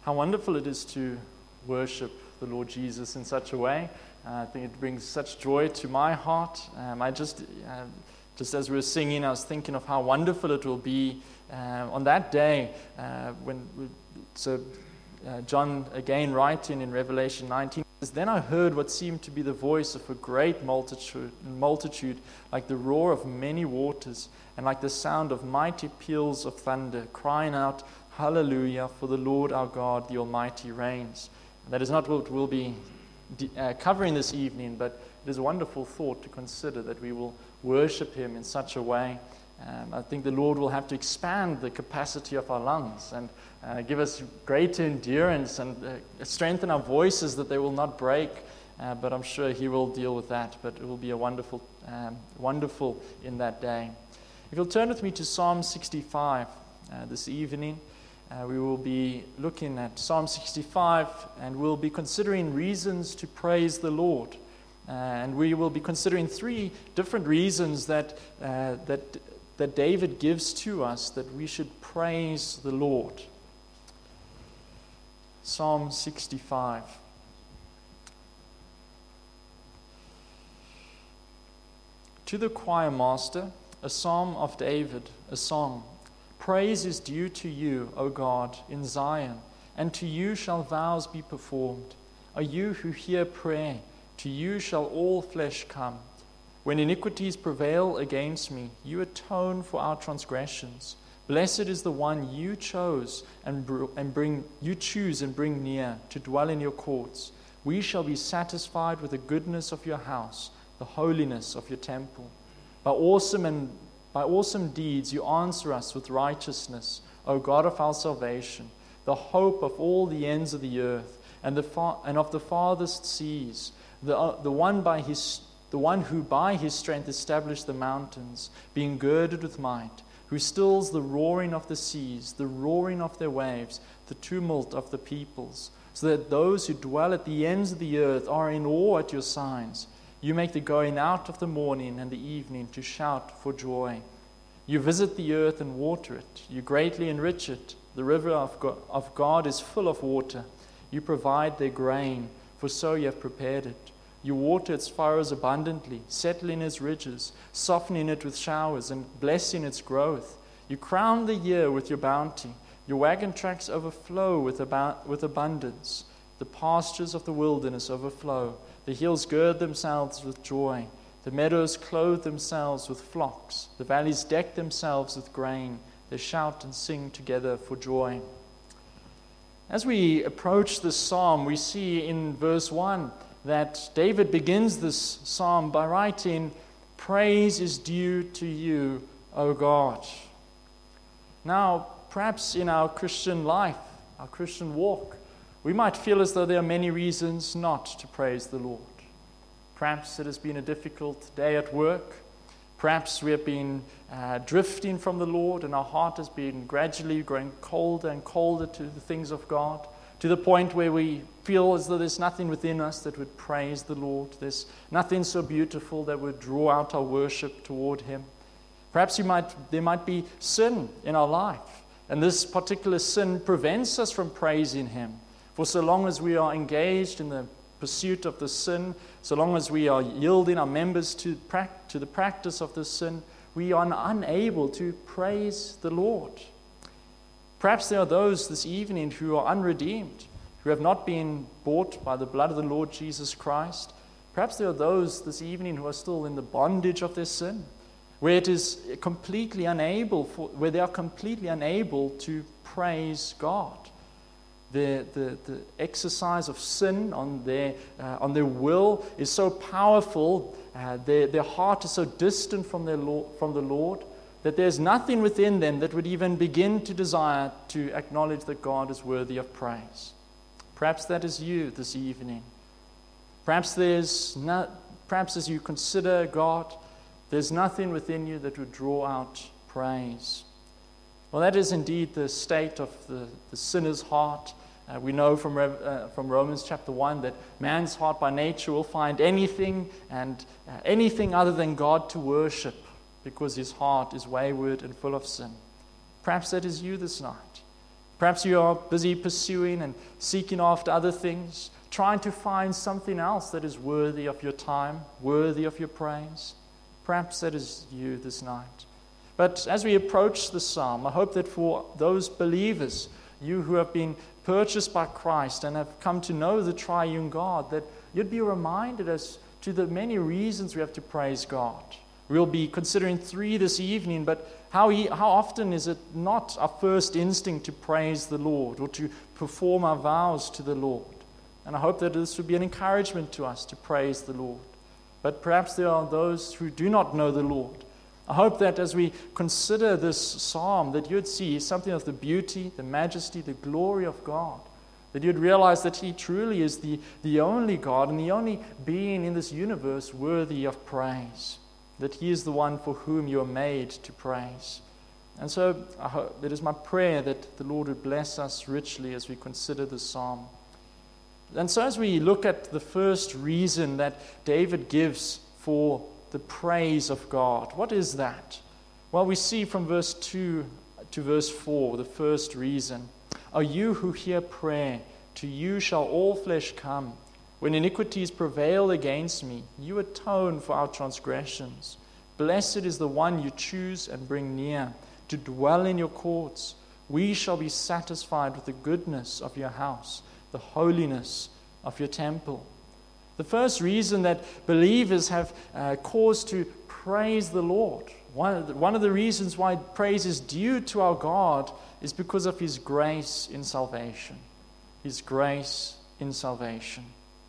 How wonderful it is to worship the Lord Jesus in such a way. I think it brings such joy to my heart. Just as we were singing, I was thinking of how wonderful it will be on that day John again writing in Revelation 19 says, "Then I heard what seemed to be the voice of a great multitude, like the roar of many waters, and like the sound of mighty peals of thunder, crying out, 'Hallelujah, for the Lord our God, the Almighty reigns.'" That is not what we'll be covering this evening, but it is a wonderful thought to consider that we will worship Him in such a way. I think the Lord will have to expand the capacity of our lungs and give us greater endurance and strengthen our voices that they will not break. But I'm sure He will deal with that. But it will be a wonderful in that day. If you'll turn with me to Psalm 65 this evening, we will be looking at Psalm 65, and we'll be considering reasons to praise the Lord. And we will be considering three different reasons that David gives to us that we should praise the Lord. Psalm 65. To the choir master, a psalm of David, a song. Praise is due to you, O God, in Zion, and to you shall vows be performed. O you who hear prayer, to you shall all flesh come. When iniquities prevail against me, you atone for our transgressions. Blessed is the one you choose and bring near to dwell in your courts. We shall be satisfied with the goodness of your house, the holiness of your temple. By awesome deeds you answer us with righteousness, O God of our salvation, the hope of all the ends of the earth and of the farthest seas, the one who by his strength established the mountains, being girded with might, who stills the roaring of the seas, the roaring of their waves, the tumult of the peoples, so that those who dwell at the ends of the earth are in awe at your signs. You make the going out of the morning and the evening to shout for joy. You visit the earth and water it. You greatly enrich it. The river of God is full of water. You provide their grain, for so you have prepared it. You water its furrows abundantly, settling its ridges, softening it with showers, and blessing its growth. You crown the year with your bounty. Your wagon tracks overflow with abundance. The pastures of the wilderness overflow. The hills gird themselves with joy. The meadows clothe themselves with flocks. The valleys deck themselves with grain. They shout and sing together for joy. As we approach this psalm, we see in verse 1 that David begins this psalm by writing, "Praise is due to you, O God." Now, perhaps in our Christian life, our Christian walk, we might feel as though there are many reasons not to praise the Lord. Perhaps it has been a difficult day at work. Perhaps we have been drifting from the Lord, and our heart has been gradually growing colder and colder to the things of God, to the point where we feel as though there's nothing within us that would praise the Lord. There's nothing so beautiful that would draw out our worship toward Him. Perhaps there might be sin in our life, and this particular sin prevents us from praising Him. For so long as we are engaged in the pursuit of the sin, so long as we are yielding our members to the practice of the sin, we are unable to praise the Lord. Perhaps there are those this evening who are unredeemed, who have not been bought by the blood of the Lord Jesus Christ. Perhaps there are those this evening who are still in the bondage of their sin, where they are completely unable to praise God. The exercise of sin on their will is so powerful. Their heart is so distant from the Lord that there's nothing within them that would even begin to desire to acknowledge that God is worthy of praise. Perhaps that is you this evening. Perhaps as you consider God, there's nothing within you that would draw out praise. Well, that is indeed the state of the sinner's heart. We know from Romans chapter 1 that man's heart by nature will find anything other than God to worship, because his heart is wayward and full of sin. Perhaps that is you this night. Perhaps you are busy pursuing and seeking after other things, trying to find something else that is worthy of your time, worthy of your praise. Perhaps that is you this night. But as we approach the psalm, I hope that for those believers, you who have been purchased by Christ and have come to know the triune God, that you'd be reminded as to the many reasons we have to praise God. We'll be considering 3 this evening, but how often is it not our first instinct to praise the Lord or to perform our vows to the Lord? And I hope that this would be an encouragement to us to praise the Lord. But perhaps there are those who do not know the Lord. I hope that as we consider this psalm, that you'd see something of the beauty, the majesty, the glory of God. That you'd realize that He truly is the only God and the only being in this universe worthy of praise. That He is the one for whom you are made to praise. And so I hope it is my prayer that the Lord would bless us richly as we consider this psalm. And so as we look at the first reason that David gives for the praise of God, what is that? Well, we see from verse 2 to verse 4, the first reason. O you who hear prayer, to you shall all flesh come. When iniquities prevail against me, you atone for our transgressions. Blessed is the one you choose and bring near, to dwell in your courts. We shall be satisfied with the goodness of your house, the holiness of your temple. The first reason that believers have cause to praise the Lord, one of the reasons why praise is due to our God is because of His grace in salvation. His grace in salvation.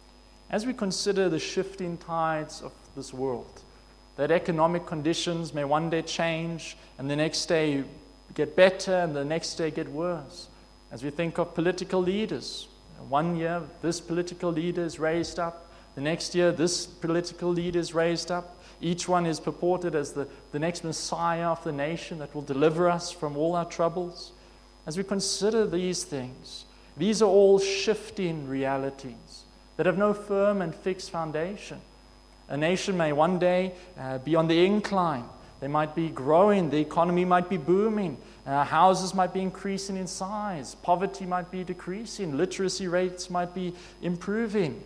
As we consider the shifting tides of this world, that economic conditions may one day change and the next day get better and the next day get worse. As we think of political leaders, one year this political leader is raised up, the next year this political leader is raised up. Each one is purported as the next Messiah of the nation that will deliver us from all our troubles. As we consider these things, these are all shifting realities that have no firm and fixed foundation. A nation may one day be on the incline. They might be growing. The economy might be booming. Houses might be increasing in size. Poverty might be decreasing. Literacy rates might be improving.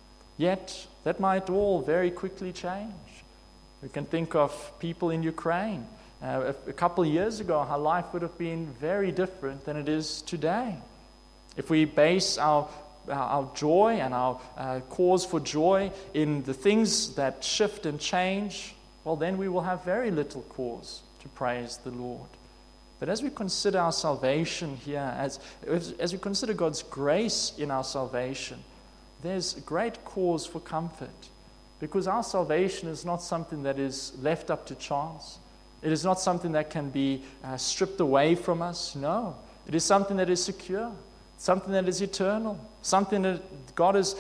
Yet, that might all very quickly change. We can think of people in Ukraine. A couple of years ago, how life would have been very different than it is today. If we base our joy and our cause for joy in the things that shift and change, well, then we will have very little cause to praise the Lord. But as we consider our salvation here, as we consider God's grace in our salvation, there's great cause for comfort, because our salvation is not something that is left up to chance. It is not something that can be stripped away from us. No, it is something that is secure. Something that is eternal, something that God has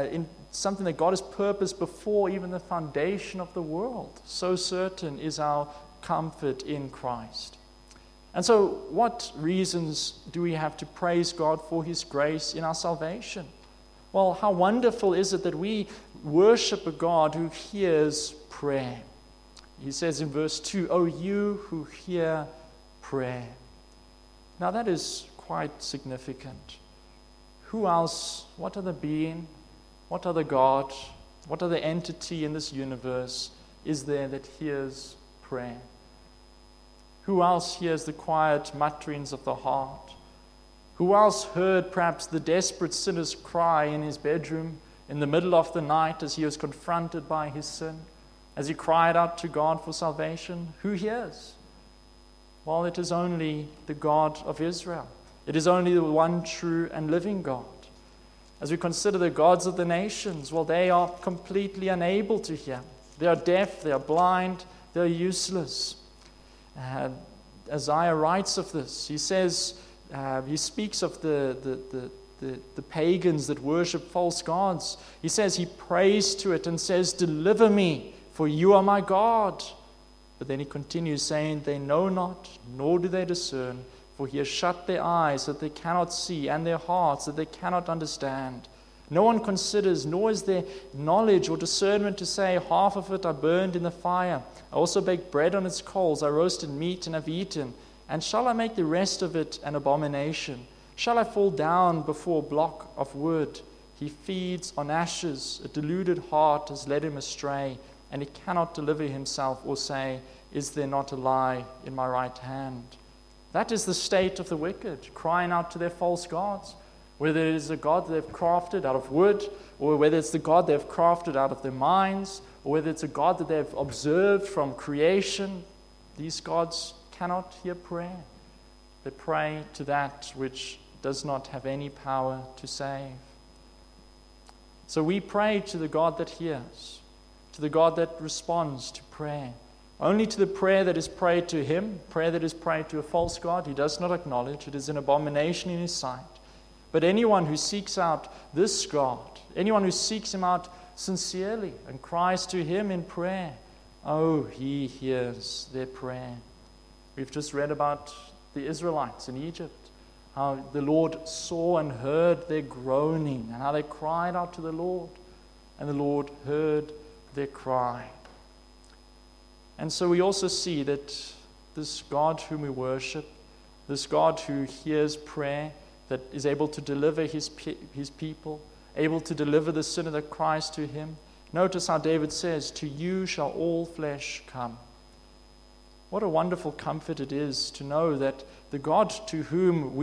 purposed before even the foundation of the world. So certain is our comfort in Christ. And so, what reasons do we have to praise God for His grace in our salvation? Well, how wonderful is it that we worship a God who hears prayer. He says in verse 2, "O you who hear prayer." Now that is quite significant. Who else, what other being, what other God, what other entity in this universe is there that hears prayer? Who else hears the quiet mutterings of the heart? Who else heard perhaps the desperate sinner's cry in his bedroom in the middle of the night as he was confronted by his sin, as he cried out to God for salvation? Who hears? Well, it is only the God of Israel. It is only the one true and living God. As we consider the gods of the nations, well, they are completely unable to hear. They are deaf, they are blind, they are useless. Isaiah writes of this. He says, he speaks of the pagans that worship false gods. He says he prays to it and says, "Deliver me, for you are my God." But then he continues saying, "They know not, nor do they discern, for he has shut their eyes that they cannot see, and their hearts that they cannot understand. No one considers, nor is there knowledge or discernment to say, half of it I burned in the fire. I also baked bread on its coals. I roasted meat and have eaten. And shall I make the rest of it an abomination? Shall I fall down before a block of wood? He feeds on ashes. A deluded heart has led him astray, and he cannot deliver himself or say, is there not a lie in my right hand? That is the state of the wicked, crying out to their false gods. Whether it is a god they've crafted out of wood, or whether it's the god they've crafted out of their minds, or whether it's a god that they've observed from creation, these gods cannot hear prayer. They pray to that which does not have any power to save. So we pray to the God that hears, to the God that responds to prayer. Only to the prayer that is prayed to him, prayer that is prayed to a false god, he does not acknowledge. It is an abomination in his sight. But anyone who seeks out this God, anyone who seeks him out sincerely and cries to him in prayer, oh, he hears their prayer. We've just read about the Israelites in Egypt, how the Lord saw and heard their groaning, and how they cried out to the Lord, and the Lord heard their cry. And so we also see that this God whom we worship, this God who hears prayer, that is able to deliver his people, able to deliver the sinner that cries to him. Notice how David says, to you shall all flesh come. What a wonderful comfort it is to know that the God to whom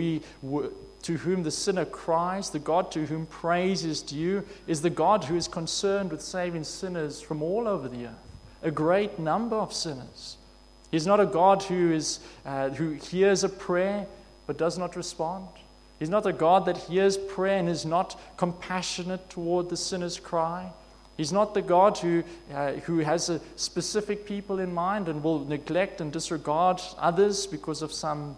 the sinner cries, the God to whom praise is due, is the God who is concerned with saving sinners from all over the earth, a great number of sinners. He's not a God who hears a prayer but does not respond. He's not a God that hears prayer and is not compassionate toward the sinner's cry. He's not the God who has a specific people in mind and will neglect and disregard others because of some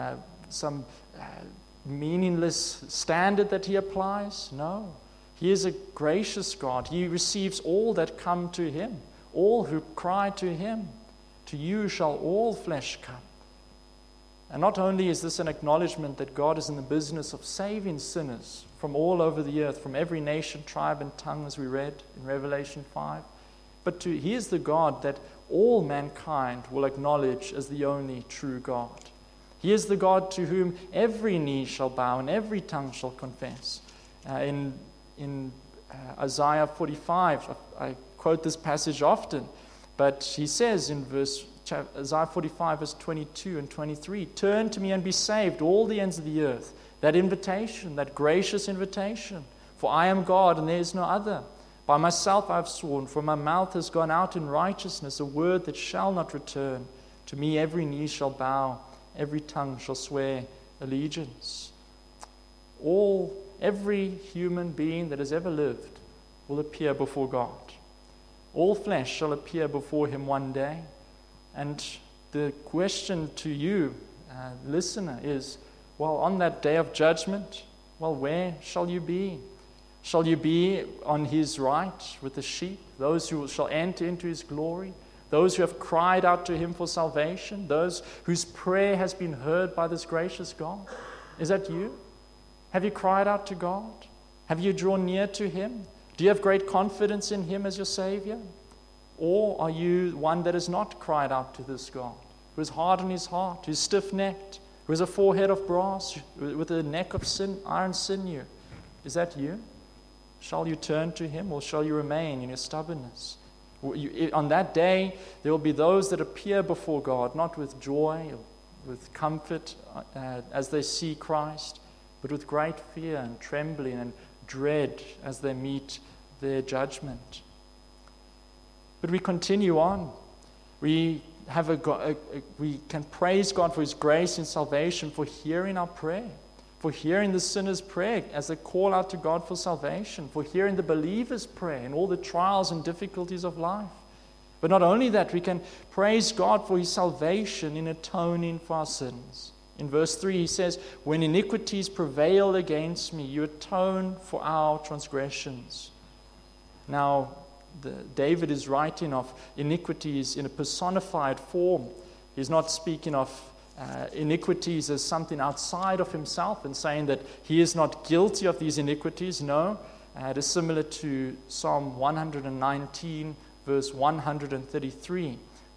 meaningless standard that he applies. No, he is a gracious God. He receives all that come to him, all who cry to him. To you shall all flesh come. And not only is this an acknowledgement that God is in the business of saving sinners from all over the earth, from every nation, tribe, and tongue, as we read in Revelation 5, but he is the God that all mankind will acknowledge as the only true God. He is the God to whom every knee shall bow and every tongue shall confess. In Isaiah 45, I quote this passage often, but he says in Isaiah 45, verse 22 and 23, turn to me and be saved, all the ends of the earth. That invitation, that gracious invitation. For I am God and there is no other. By myself I have sworn, for my mouth has gone out in righteousness, a word that shall not return. To me every knee shall bow, every tongue shall swear allegiance. Every human being that has ever lived will appear before God. All flesh shall appear before him one day. And the question to you, listener, is, well, on that day of judgment, well, where shall you be? Shall you be on his right with the sheep, those who shall enter into his glory, those who have cried out to him for salvation, those whose prayer has been heard by this gracious God? Is that you? Have you cried out to God? Have you drawn near to him? Do you have great confidence in him as your Savior? Or are you one that has not cried out to this God, who is hard in his heart, who is stiff-necked, who has a forehead of brass, with a neck of iron sinew? Is that you? Shall you turn to him, or shall you remain in your stubbornness? On that day, there will be those that appear before God, not with joy or with comfort as they see Christ, but with great fear and trembling and dread as they meet their judgment. But we continue on. We can praise God for his grace and salvation, for hearing our prayer, for hearing the sinner's prayer as they call out to God for salvation, for hearing the believer's prayer in all the trials and difficulties of life. But not only that, we can praise God for his salvation in atoning for our sins. In verse 3 he says, when iniquities prevail against me, you atone for our transgressions. Now, David is writing of iniquities in a personified form. He's not speaking of iniquities as something outside of himself and saying that he is not guilty of these iniquities. No, it is similar to Psalm 119, verse 133,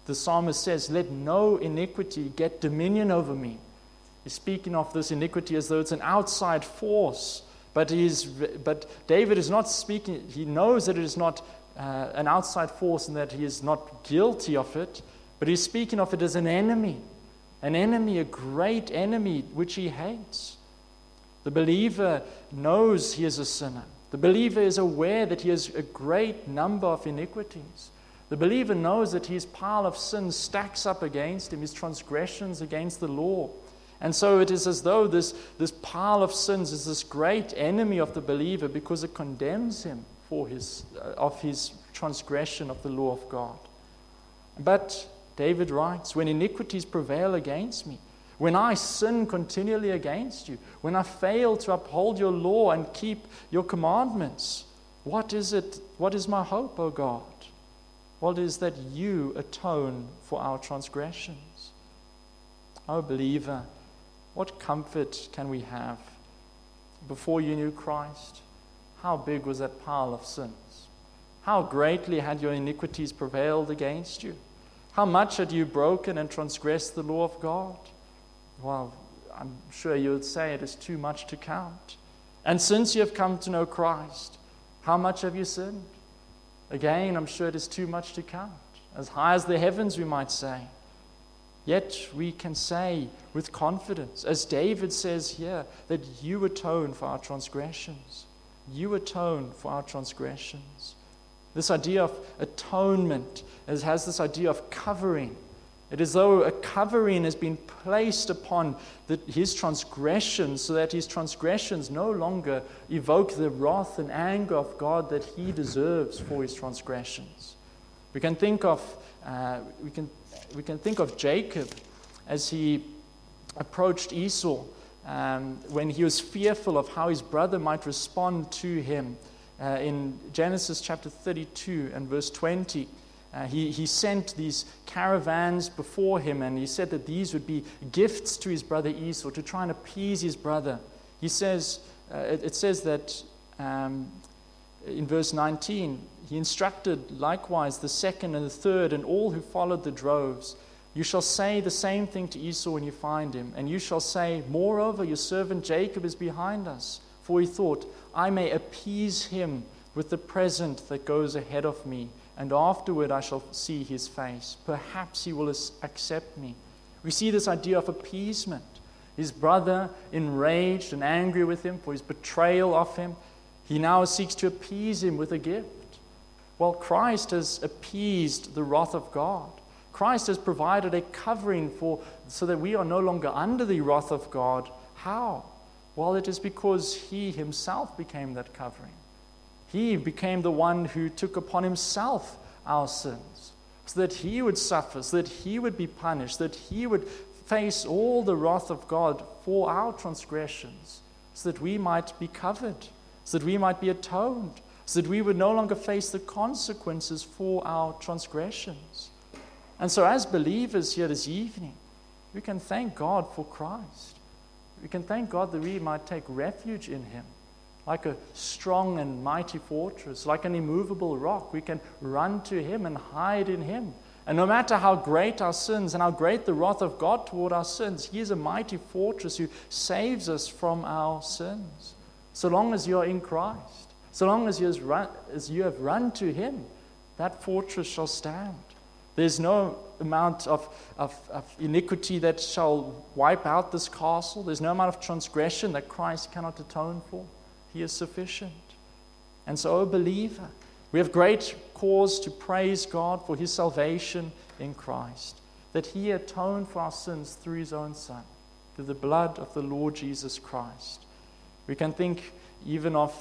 The psalmist says, let no iniquity get dominion over me. He's speaking of this iniquity as though it's an outside force. But David is not speaking, he knows that it is not an outside force and that he is not guilty of it, but he's speaking of it as an enemy, a great enemy which he hates. The believer knows he is a sinner. The believer is aware that he has a great number of iniquities. The believer knows that his pile of sins stacks up against him, his transgressions against the law. And so it is as though this pile of sins is this great enemy of the believer because it condemns him for his transgression of the law of God. But David writes, when iniquities prevail against me, when I sin continually against you, when I fail to uphold your law and keep your commandments, what is it? What is my hope, O God? What is that you atone for our transgressions? O believer, what comfort can we have? Before you knew Christ, how big was that pile of sins? How greatly had your iniquities prevailed against you? How much had you broken and transgressed the law of God? Well, I'm sure you would say it is too much to count. And since you have come to know Christ, how much have you sinned? Again, I'm sure it is too much to count. As high as the heavens, we might say. Yet we can say with confidence, as David says here, that you atone for our transgressions. You atone for our transgressions. This idea of atonement has this idea of covering. It is as though a covering has been placed upon his transgressions so that his transgressions no longer evoke the wrath and anger of God that he deserves for his transgressions. We can think of Jacob as he approached Esau when he was fearful of how his brother might respond to him. In Genesis chapter 32 and verse 20, he sent these caravans before him, and he said that these would be gifts to his brother Esau to try and appease his brother. He says, it says that in verse 19, he instructed likewise the second and the third and all who followed the droves, you shall say the same thing to Esau when you find him, and you shall say, moreover, your servant Jacob is behind us. For he thought, I may appease him with the present that goes ahead of me, and afterward I shall see his face. Perhaps he will accept me. We see this idea of appeasement. His brother, enraged and angry with him for his betrayal of him, he now seeks to appease him with a gift. Well, Christ has appeased the wrath of God. Christ has provided a covering so that we are no longer under the wrath of God. How? Well, it is because he himself became that covering. He became the one who took upon himself our sins, so that he would suffer, so that he would be punished, that he would face all the wrath of God for our transgressions, so that we might be covered, so that we might be atoned, so that we would no longer face the consequences for our transgressions. And so as believers here this evening, we can thank God for Christ. We can thank God that we might take refuge in him. Like a strong and mighty fortress, like an immovable rock, we can run to him and hide in him. And no matter how great our sins and how great the wrath of God toward our sins, he is a mighty fortress who saves us from our sins. So long as you are in Christ, so long as you have run to him, that fortress shall stand. There's no amount of iniquity that shall wipe out this castle. There's no amount of transgression that Christ cannot atone for. He is sufficient. And so, O believer, we have great cause to praise God for his salvation in Christ, that he atoned for our sins through his own Son, through the blood of the Lord Jesus Christ. We can think even of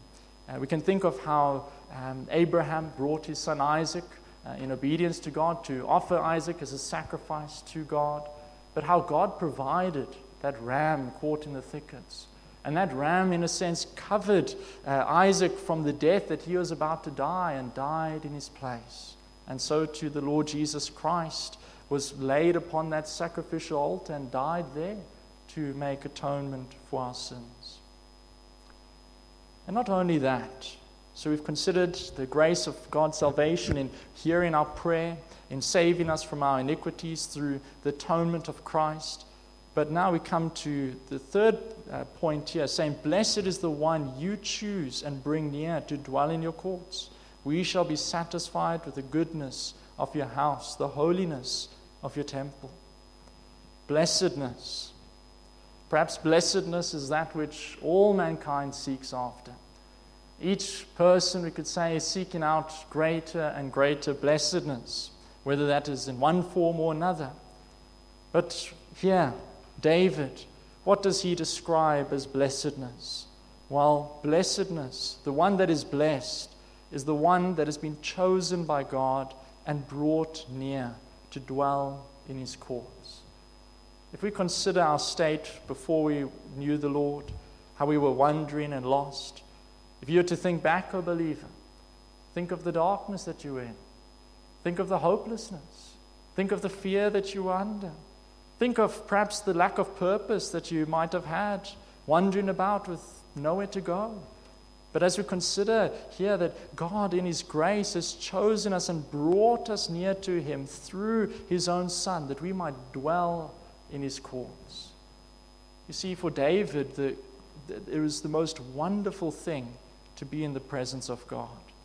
how Abraham brought his son Isaac in obedience to God to offer Isaac as a sacrifice to God, but how God provided that ram caught in the thickets. And that ram, in a sense, covered Isaac from the death that he was about to die and died in his place. And so too the Lord Jesus Christ was laid upon that sacrificial altar and died there to make atonement for our sins. And not only that, So we've considered the grace of God's salvation in hearing our prayer, in saving us from our iniquities through the atonement of Christ. But now we come to the third point here, saying, blessed is the one you choose and bring near to dwell in your courts. We shall be satisfied with the goodness of your house, the holiness of your temple. Blessedness. Perhaps blessedness is that which all mankind seeks after. Each person, we could say, is seeking out greater and greater blessedness, whether that is in one form or another. But here, David, what does he describe as blessedness? Well, blessedness, the one that is blessed, is the one that has been chosen by God and brought near to dwell in his courts. If we consider our state before we knew the Lord, how we were wandering and lost, if you were to think back, O believer, think of the darkness that you were in. Think of the hopelessness. Think of the fear that you were under. Think of perhaps the lack of purpose that you might have had, wandering about with nowhere to go. But as we consider here that God in His grace has chosen us and brought us near to Him through His own Son, that we might dwell in His courts. You see, for David, it was the most wonderful thing to be in the presence of God.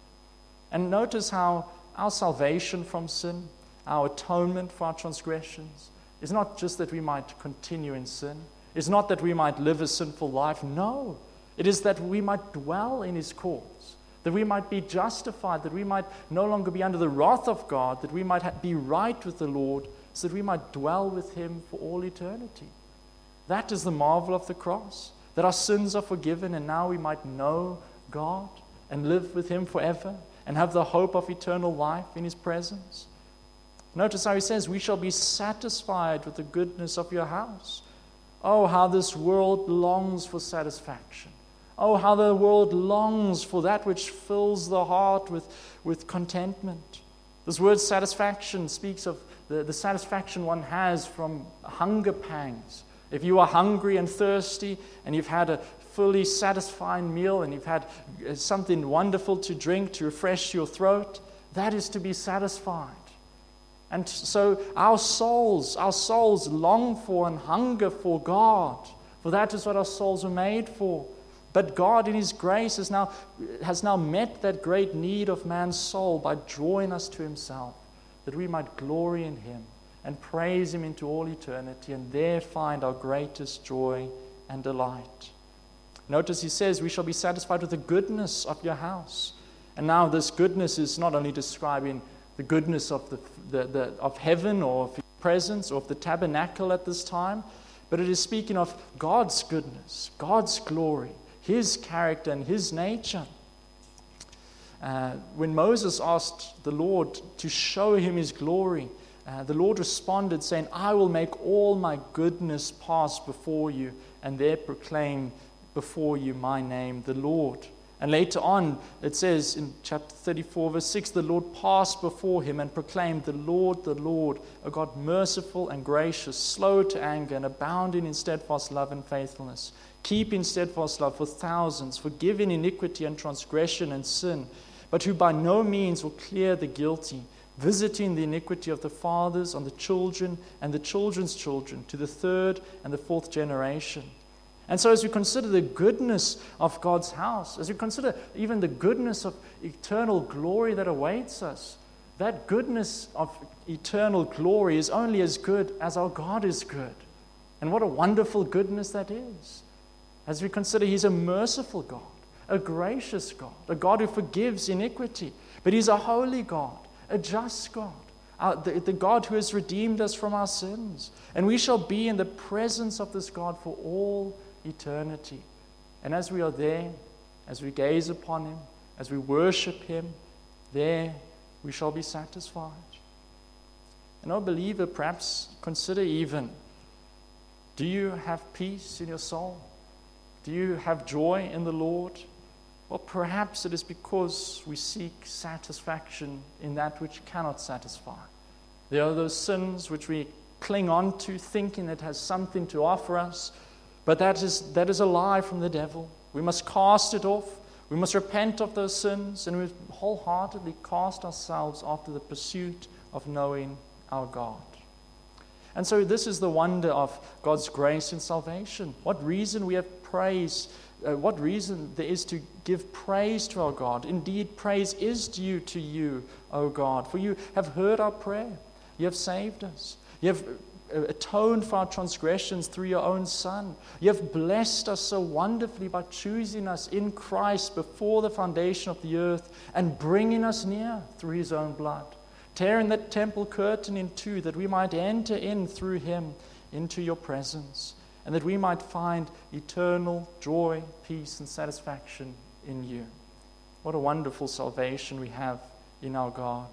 And notice how our salvation from sin, our atonement for our transgressions, is not just that we might continue in sin. It's not that we might live a sinful life. No, it is that we might dwell in His courts, that we might be justified, that we might no longer be under the wrath of God, that we might be right with the Lord, so that we might dwell with Him for all eternity. That is the marvel of the cross, that our sins are forgiven and now we might know God and live with Him forever and have the hope of eternal life in His presence. Notice how he says, we shall be satisfied with the goodness of your house. Oh, how this world longs for satisfaction. Oh, how the world longs for that which fills the heart with contentment. This word satisfaction speaks of the satisfaction one has from hunger pangs. If you are hungry and thirsty and you've had a fully satisfying meal and you've had something wonderful to drink to refresh your throat, that is to be satisfied. And so our souls long for and hunger for God, for that is what our souls were made for. But God in His grace has now met that great need of man's soul by drawing us to Himself, that we might glory in Him and praise Him into all eternity and there find our greatest joy and delight. Notice he says, we shall be satisfied with the goodness of your house. And now this goodness is not only describing the goodness of of heaven or of His presence or of the tabernacle at this time, but it is speaking of God's goodness, God's glory, His character and His nature. When Moses asked the Lord to show him His glory, the Lord responded saying, I will make all my goodness pass before you and there proclaim before you my name, the Lord. And later on, it says in chapter 34, verse 6, the Lord passed before him and proclaimed, the Lord, a God merciful and gracious, slow to anger and abounding in steadfast love and faithfulness, keeping steadfast love for thousands, forgiving iniquity and transgression and sin, but who by no means will clear the guilty, visiting the iniquity of the fathers on the children and the children's children to the third and the fourth generation. And so as we consider the goodness of God's house, as we consider even the goodness of eternal glory that awaits us, that goodness of eternal glory is only as good as our God is good. And what a wonderful goodness that is. As we consider He's a merciful God, a gracious God, a God who forgives iniquity, but He's a holy God, a just God, the God who has redeemed us from our sins. And we shall be in the presence of this God for all eternity. And as we are there, as we gaze upon Him, as we worship Him, there we shall be satisfied. And O believer, perhaps consider even, do you have peace in your soul? Do you have joy in the Lord? Or perhaps it is because we seek satisfaction in that which cannot satisfy. There are those sins which we cling on to, thinking it has something to offer us, but that is a lie from the devil. We must cast it off. We must repent of those sins, and we must wholeheartedly cast ourselves after the pursuit of knowing our God. And so this is the wonder of God's grace in salvation. What reason we have praise, what reason there is to give praise to our God. Indeed, praise is due to you, O God, for you have heard our prayer. You have saved us. You have atoned for our transgressions through your own Son. You have blessed us so wonderfully by choosing us in Christ before the foundation of the earth and bringing us near through his own blood, tearing that temple curtain in two that we might enter in through him into your presence, and that we might find eternal joy, peace, and satisfaction in you. What a wonderful salvation we have in our God.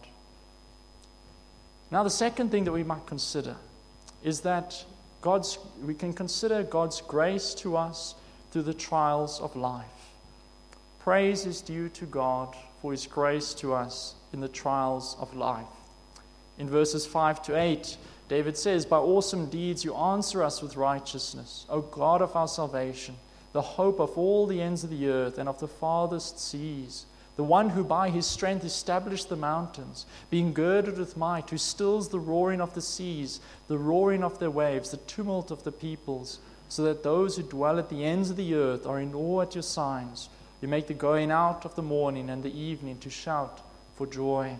Now, the second thing that we might consider is that we can consider God's grace to us through the trials of life. Praise is due to God for his grace to us in the trials of life. In verses 5 to 8, David says, "By awesome deeds you answer us with righteousness, O God of our salvation, the hope of all the ends of the earth and of the farthest seas, the one who by his strength established the mountains, being girded with might, who stills the roaring of the seas, the roaring of their waves, the tumult of the peoples, so that those who dwell at the ends of the earth are in awe at your signs. You make the going out of the morning and the evening to shout for joy."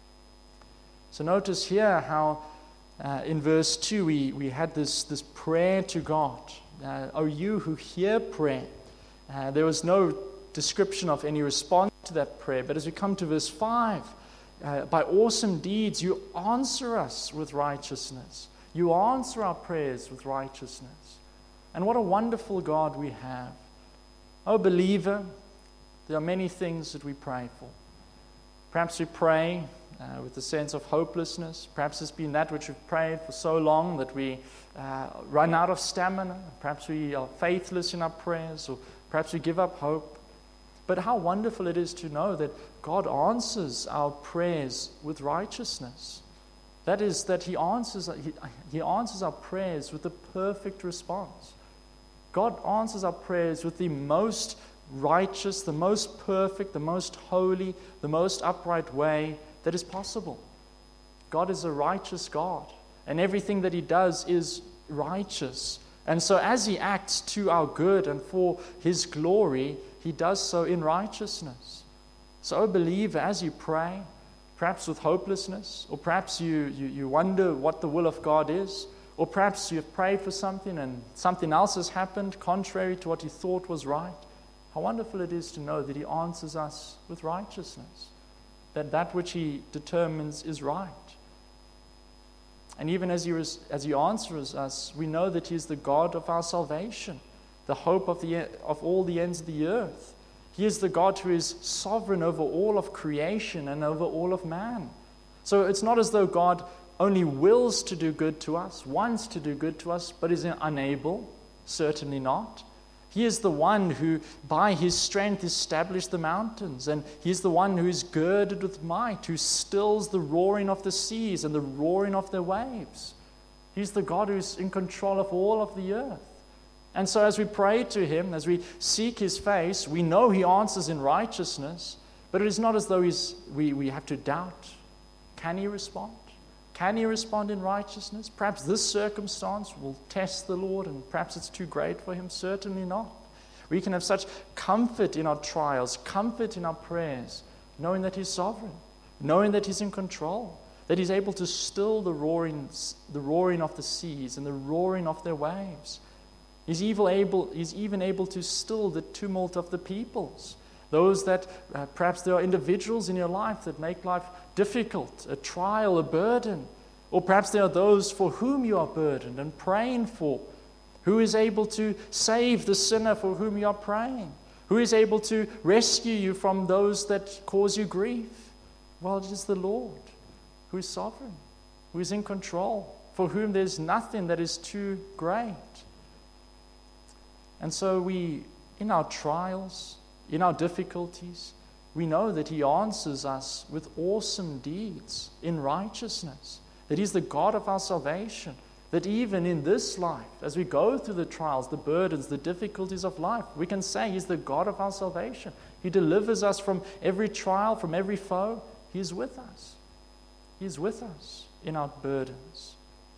So notice here how in verse 2 we had this prayer to God. "O you who hear prayer." There was no description of any response to that prayer. But as we come to verse 5, "By awesome deeds you answer us with righteousness." You answer our prayers with righteousness. And what a wonderful God we have. Oh, believer, there are many things that we pray for. Perhaps we pray with a sense of hopelessness. Perhaps it's been that which we've prayed for so long that we run out of stamina. Perhaps we are faithless in our prayers, or perhaps we give up hope. But how wonderful it is to know that God answers our prayers with righteousness. That is, that he answers our prayers with the perfect response. God answers our prayers with the most righteous, the most perfect, the most holy, the most upright way that is possible. God is a righteous God, and everything that he does is righteous. And so as he acts to our good and for his glory, he does so in righteousness. So, believer, as you pray, perhaps with hopelessness, or perhaps you wonder what the will of God is, or perhaps you've prayed for something and something else has happened contrary to what you thought was right, how wonderful it is to know that he answers us with righteousness, that which he determines is right. And even as he answers us, we know that he is the God of our salvation, the hope of all the ends of the earth. He is the God who is sovereign over all of creation and over all of man. So it's not as though God only wills to do good to us, wants to do good to us, but is unable. Certainly not. He is the one who, by his strength, established the mountains, and he is the one who is girded with might, who stills the roaring of the seas and the roaring of their waves. He's the God who's in control of all of the earth. And so as we pray to him, as we seek his face, we know he answers in righteousness, but it is not as though we have to doubt. Can he respond? Can he respond in righteousness? Perhaps this circumstance will test the Lord, and perhaps it's too great for him. Certainly not. We can have such comfort in our trials, comfort in our prayers, knowing that he's sovereign, knowing that he's in control, that he's able to still the roaring of the seas and the roaring of their waves. He's even able to still the tumult of the peoples. Those that perhaps there are individuals in your life that make life difficult, a trial, a burden. Or perhaps there are those for whom you are burdened and praying for. Who is able to save the sinner for whom you are praying? Who is able to rescue you from those that cause you grief? Well, it is the Lord who is sovereign, who is in control, for whom there's nothing that is too great. And so in our trials, in our difficulties, we know that he answers us with awesome deeds in righteousness, that he's the God of our salvation, that even in this life, as we go through the trials, the burdens, the difficulties of life, we can say he's the God of our salvation. He delivers us from every trial, from every foe. He is with us. He is with us in our burdens.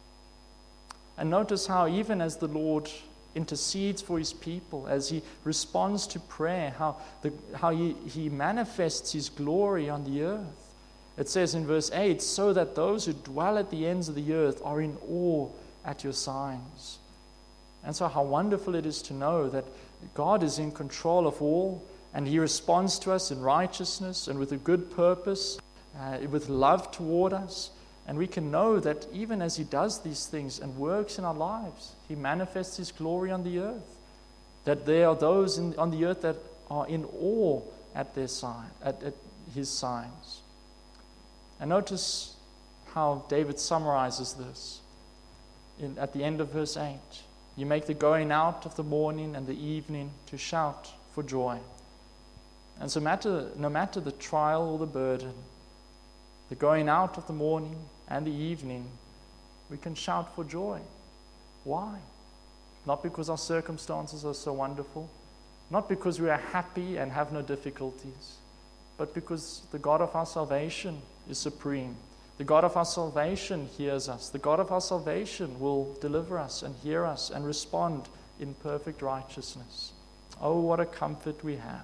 And notice how even as the Lord intercedes for his people, as he responds to prayer, how he manifests his glory on the earth. It says in verse 8, so that those who dwell at the ends of the earth are in awe at your signs. And so how wonderful it is to know that God is in control of all, and he responds to us in righteousness and with a good purpose, with love toward us. And we can know that even as he does these things and works in our lives, he manifests his glory on the earth. That there are those on the earth that are in awe at their at his signs. And notice how David summarizes this at the end of verse 8. You make the going out of the morning and the evening to shout for joy. And so no matter the trial or the burden, the going out of the morning and the evening, we can shout for joy. Why? Not because our circumstances are so wonderful, not because we are happy and have no difficulties, but because the God of our salvation is supreme. The God of our salvation hears us. The God of our salvation will deliver us and hear us and respond in perfect righteousness. Oh, what a comfort we have.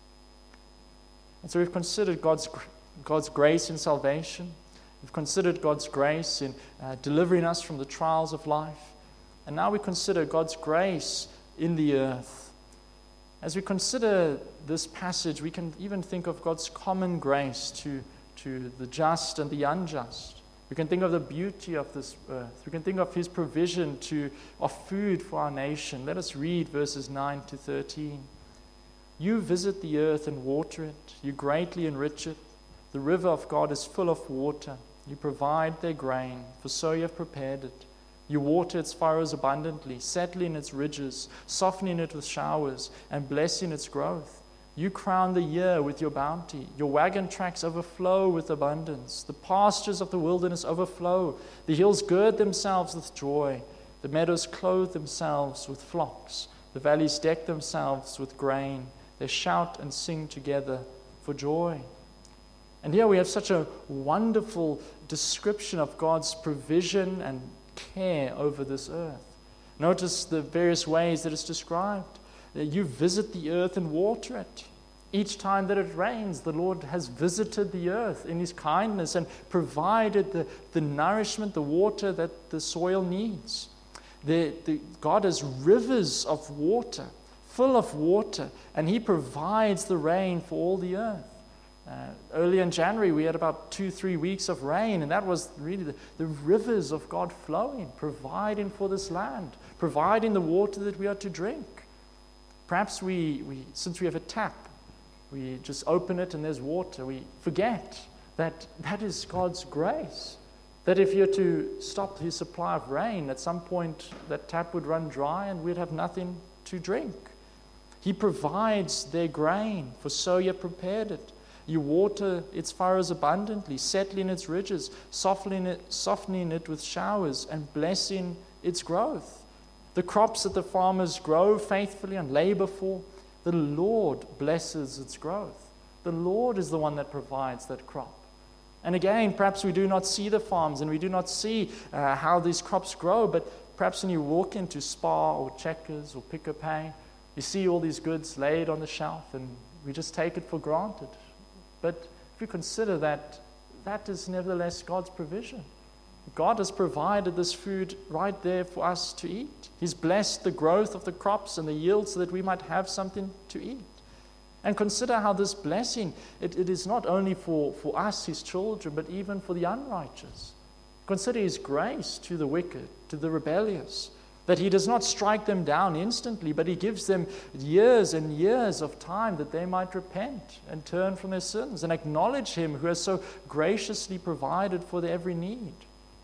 And so we've considered God's grace in salvation. We've considered God's grace in delivering us from the trials of life. And now we consider God's grace in the earth. As we consider this passage, we can even think of God's common grace to the just and the unjust. We can think of the beauty of this earth. We can think of his provision of food for our nation. Let us read verses 9 to 13. You visit the earth and water it. You greatly enrich it. The river of God is full of water. You provide their grain, for so you have prepared it. You water its furrows abundantly, settling its ridges, softening it with showers, and blessing its growth. You crown the year with your bounty. Your wagon tracks overflow with abundance. The pastures of the wilderness overflow. The hills gird themselves with joy. The meadows clothe themselves with flocks. The valleys deck themselves with grain. They shout and sing together for joy. And here we have such a wonderful description of God's provision and care over this earth. Notice the various ways that it's described. You visit the earth and water it. Each time that it rains, the Lord has visited the earth in his kindness and provided the nourishment, the water that the soil needs. God has rivers of water, full of water, and he provides the rain for all the earth. Early in January, we had about 2-3 weeks of rain, and that was really the rivers of God flowing, providing for this land, providing the water that we are to drink. Perhaps since we have a tap, we just open it and there's water. We forget that is God's grace. That if you're to stop his supply of rain, at some point that tap would run dry and we'd have nothing to drink. He provides their grain, for so you have prepared it. You water its furrows abundantly, settling its ridges, softening it with showers, and blessing its growth. The crops that the farmers grow faithfully and labor for, the Lord blesses its growth. The Lord is the one that provides that crop. And again, perhaps we do not see the farms and we do not see how these crops grow, but perhaps when you walk into Spar or Checkers or Pick a Pay, you see all these goods laid on the shelf and we just take it for granted. But if you consider that is nevertheless God's provision. God has provided this food right there for us to eat. He's blessed the growth of the crops and the yield so that we might have something to eat. And consider how this blessing, it is not only for us, his children, but even for the unrighteous. Consider his grace to the wicked, to the rebellious, that he does not strike them down instantly, but he gives them years and years of time that they might repent and turn from their sins and acknowledge him who has so graciously provided for their every need.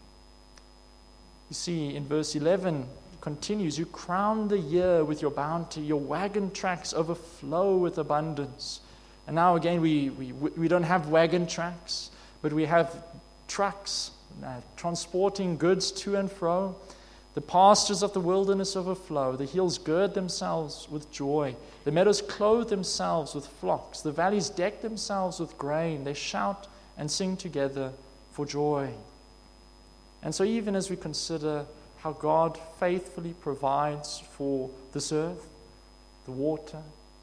You see, in verse 11, it continues, you crown the year with your bounty, your wagon tracks overflow with abundance. And now again, we don't have wagon tracks, but we have trucks transporting goods to and fro. The pastures of the wilderness overflow. The hills gird themselves with joy. The meadows clothe themselves with flocks. The valleys deck themselves with grain. They shout and sing together for joy. And so even as we consider how God faithfully provides for this earth, the water,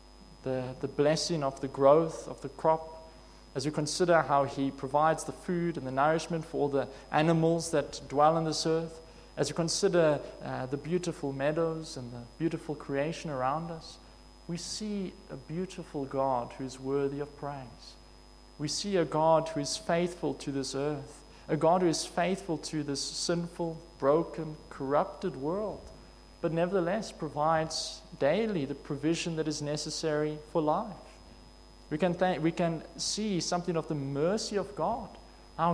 the blessing of the growth of the crop, as we consider how He provides the food and the nourishment for all the animals that dwell on this earth, as we consider the beautiful meadows and the beautiful creation around us, we see a beautiful God who is worthy of praise. We see a God who is faithful to this earth, a God who is faithful to this sinful, broken, corrupted world, but nevertheless provides daily the provision that is necessary for life. We can see something of the mercy of God, how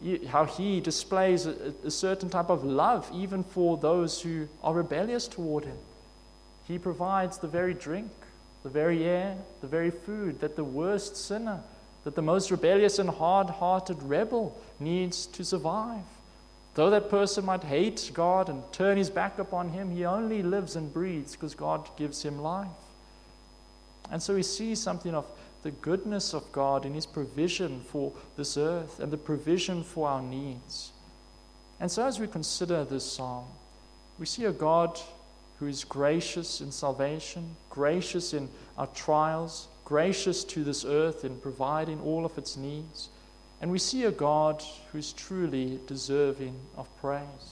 He displays a certain type of love even for those who are rebellious toward Him. He provides the very drink, the very air, the very food that the worst sinner, that the most rebellious and hard-hearted rebel needs to survive. Though that person might hate God and turn his back upon Him, he only lives and breathes because God gives him life. And so we see something of the goodness of God in His provision for this earth and the provision for our needs. And so as we consider this psalm, we see a God who is gracious in salvation, gracious in our trials, gracious to this earth in providing all of its needs. And we see a God who is truly deserving of praise.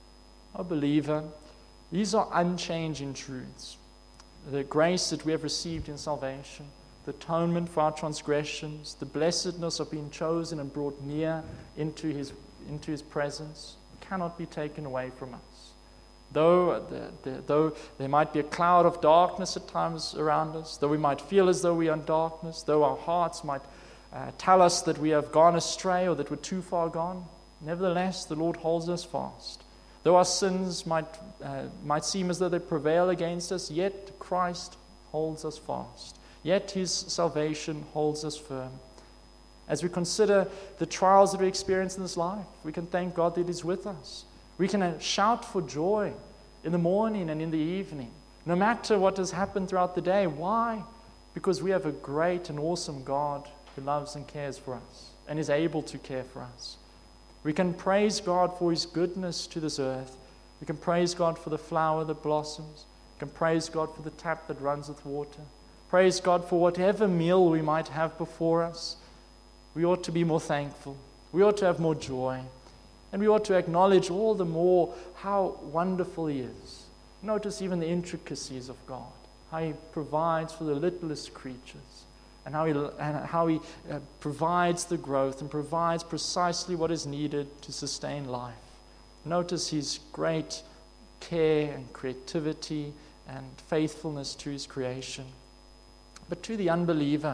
O believer, these are unchanging truths. The grace that we have received in salvation, the atonement for our transgressions, the blessedness of being chosen and brought near into His presence cannot be taken away from us. Though there might be a cloud of darkness at times around us, though we might feel as though we are in darkness, though our hearts might tell us that we have gone astray or that we're too far gone, nevertheless, the Lord holds us fast. Though our sins might seem as though they prevail against us, yet Christ holds us fast. Yet His salvation holds us firm. As we consider the trials that we experience in this life, we can thank God that He's with us. We can shout for joy in the morning and in the evening, no matter what has happened throughout the day. Why? Because we have a great and awesome God who loves and cares for us and is able to care for us. We can praise God for His goodness to this earth. We can praise God for the flower that blossoms. We can praise God for the tap that runs with water. Praise God for whatever meal we might have before us. We ought to be more thankful. We ought to have more joy. And we ought to acknowledge all the more how wonderful He is. Notice even the intricacies of God, how He provides for the littlest creatures, and how He provides the growth and provides precisely what is needed to sustain life. Notice His great care and creativity and faithfulness to His creation. But to the unbeliever,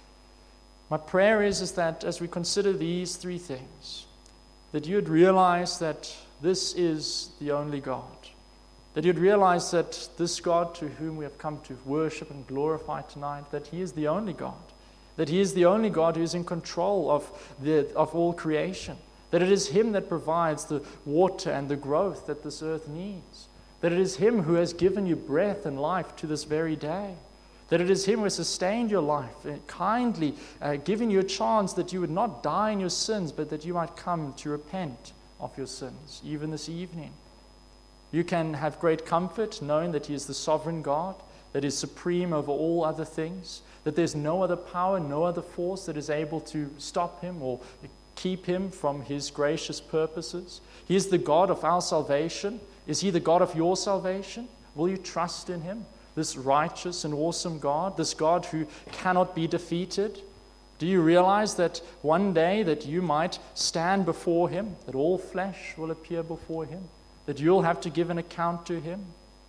my prayer is that as we consider these three things, that you'd realize that this is the only God. That you'd realize that this God to whom we have come to worship and glorify tonight, that He is the only God. That He is the only God who is in control of all creation. That it is Him that provides the water and the growth that this earth needs. That it is Him who has given you breath and life to this very day. That it is Him who has sustained your life, and kindly given you a chance that you would not die in your sins, but that you might come to repent of your sins, even this evening. You can have great comfort knowing that He is the sovereign God, that is supreme over all other things, that there's no other power, no other force that is able to stop Him or keep Him from His gracious purposes. He is the God of our salvation. Is He the God of your salvation? Will you trust in Him? This righteous and awesome God, this God who cannot be defeated? Do you realize that one day that you might stand before Him, that all flesh will appear before Him, that you'll have to give an account to Him?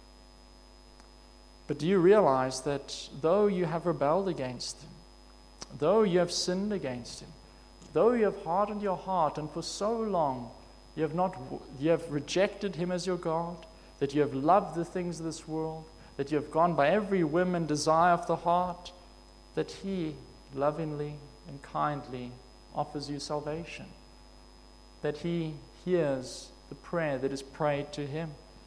But do you realize that though you have rebelled against Him, though you have sinned against Him, though you have hardened your heart and for so long you have rejected Him as your God, that you have loved the things of this world, that you have gone by every whim and desire of the heart, that He lovingly and kindly offers you salvation, that He hears the prayer that is prayed to Him,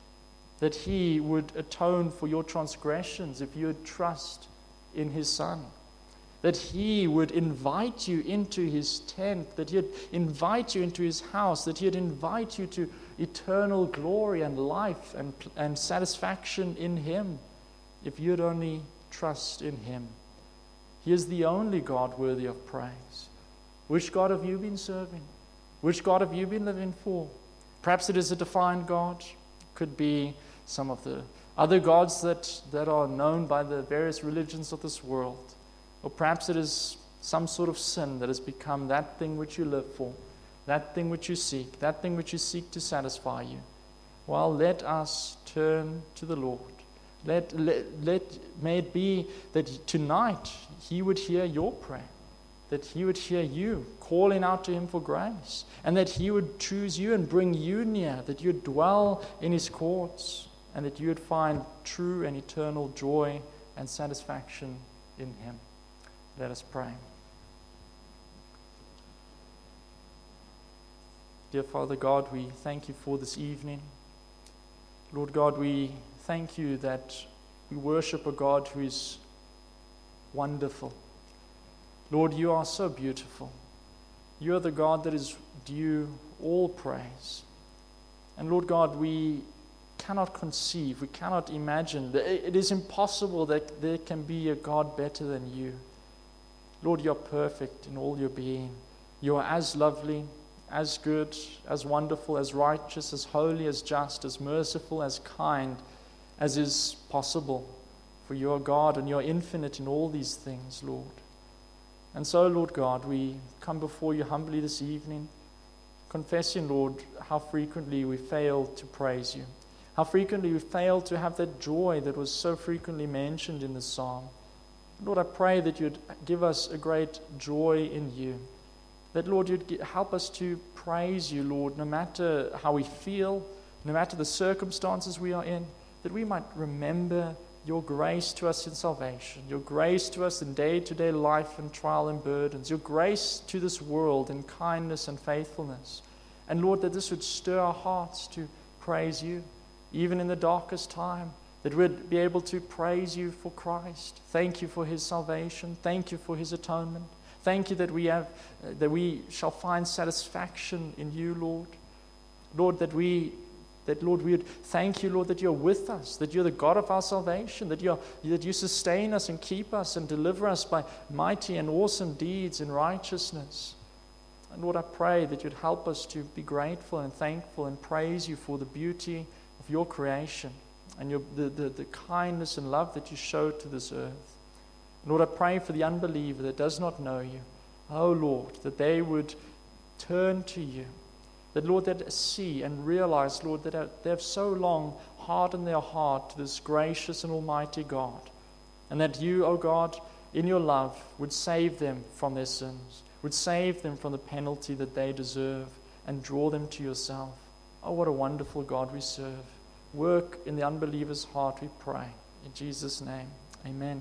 that He would atone for your transgressions if you would trust in His Son, that He would invite you into His tent, that He'd invite you into His house, that He'd invite you to eternal glory and life and satisfaction in Him, if you'd only trust in Him. He is the only God worthy of praise. Which God have you been serving? Which God have you been living for? Perhaps it is a defined God. Could be some of the other gods that are known by the various religions of this world. Or perhaps it is some sort of sin that has become that thing which you live for, that thing which you seek, that thing which you seek to satisfy you. Well, let us turn to the Lord. May it be that tonight He would hear your prayer, that He would hear you calling out to Him for grace, and that He would choose you and bring you near, that you would dwell in His courts, and that you would find true and eternal joy and satisfaction in Him. Let us pray. Dear Father God, we thank You for this evening. Lord God, we thank You that we worship a God who is wonderful. Lord, You are so beautiful. You are the God that is due all praise. And Lord God, we cannot conceive, we cannot imagine. It is impossible that there can be a God better than You. Lord, You are perfect in all Your being. You are as lovely, as good, as wonderful, as righteous, as holy, as just, as merciful, as kind, as is possible. For You are God and You are infinite in all these things, Lord. And so, Lord God, we come before You humbly this evening, confessing, Lord, how frequently we fail to praise You, how frequently we fail to have that joy that was so frequently mentioned in the psalm. Lord, I pray that You'd give us a great joy in You, that, Lord, You'd help us to praise You, Lord, no matter how we feel, no matter the circumstances we are in, that we might remember Your grace to us in salvation, Your grace to us in day-to-day life and trial and burdens, Your grace to this world in kindness and faithfulness. And Lord, that this would stir our hearts to praise You, even in the darkest time, that we'd be able to praise You for Christ. Thank You for His salvation. Thank You for His atonement. Thank You that we shall find satisfaction in You, Lord. Lord, that we would thank You, Lord, that You're with us, that You're the God of our salvation, that You sustain us and keep us and deliver us by mighty and awesome deeds in righteousness. And Lord, I pray that You'd help us to be grateful and thankful and praise You for the beauty of Your creation and the kindness and love that You showed to this earth. And Lord, I pray for the unbeliever that does not know You. Oh Lord, that they would turn to You. That, Lord, they'd see and realize, Lord, that they have so long hardened their heart to this gracious and almighty God. And that You, O God, in Your love, would save them from their sins, would save them from the penalty that they deserve, and draw them to Yourself. Oh, what a wonderful God we serve. Work in the unbeliever's heart, we pray. In Jesus' name, amen.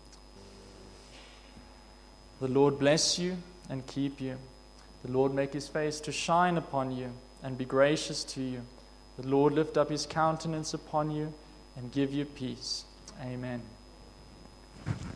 The Lord bless you and keep you. The Lord make His face to shine upon you and be gracious to you. The Lord lift up His countenance upon you and give you peace. Amen.